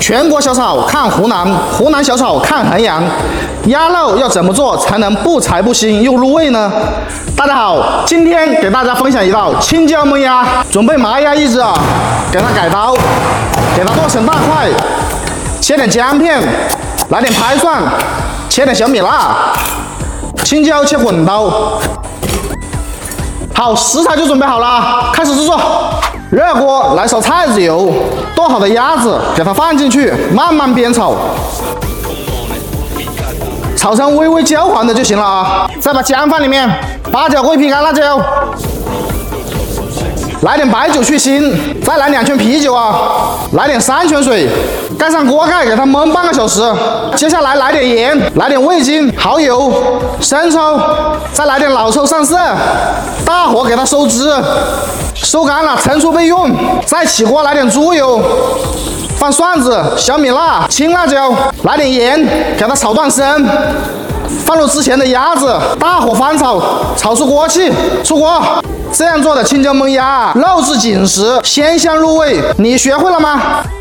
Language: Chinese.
全国小炒看湖南，湖南小炒看衡阳。鸭肉要怎么做才能不柴不腥又入味呢？大家好，今天给大家分享一道青椒焖鸭。准备麻鸭一只啊，给它改刀，给它剁成大块，切点姜片，来点拍蒜，切点小米辣，青椒切混刀。好，食材就准备好了，开始制作。热锅来勺菜籽油，剁好的鸭子给它放进去，慢慢煸炒，炒成微微焦黄的就行了啊。再把姜放里面，八角、桂皮、干辣椒，来点白酒去腥，再来2圈啤酒啊，来点3圈水，盖上锅盖给它焖半个小时。接下来来点盐，来点味精、蚝油、生抽，再来点老抽上色，大火给它收汁。收干了，盛出备用。再起锅来点猪油，放蒜子、小米辣、青辣椒，来点盐，给它炒断生。放入之前的鸭子，大火翻炒，炒出锅气，出锅。这样做的青椒焖鸭，肉质紧实，鲜香入味。你学会了吗？